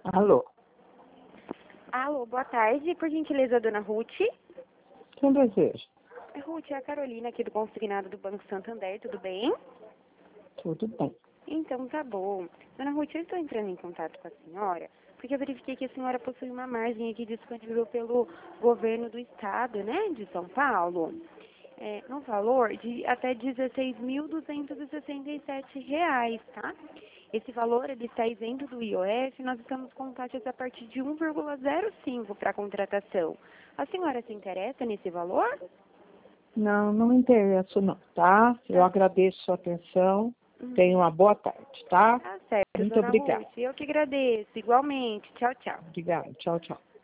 Alô, Alô, boa tarde. Por gentileza, dona Ruth? quem deseja? Ruth, é a Carolina aqui do Consignado do Banco Santander, tudo bem? Tudo bem. Então, tá bom. Dona Ruth, eu estou entrando em contato com a senhora porque eu verifiquei que a senhora possui uma margem aqui disponível pelo governo do estado, né, de São Paulo, no valor de até R$ 16.267, tá? Esse valor ele está isento do IOF, nós estamos com taxas a partir de 1,05 para contratação. A senhora se interessa nesse valor? Não, não me interesso não, tá? Eu Tá. agradeço sua atenção. Tenha uma boa tarde, tá? Tá certo, Muito dona obrigada. Ruth. Eu que agradeço. Igualmente. Tchau, tchau. Obrigada. Tchau, tchau.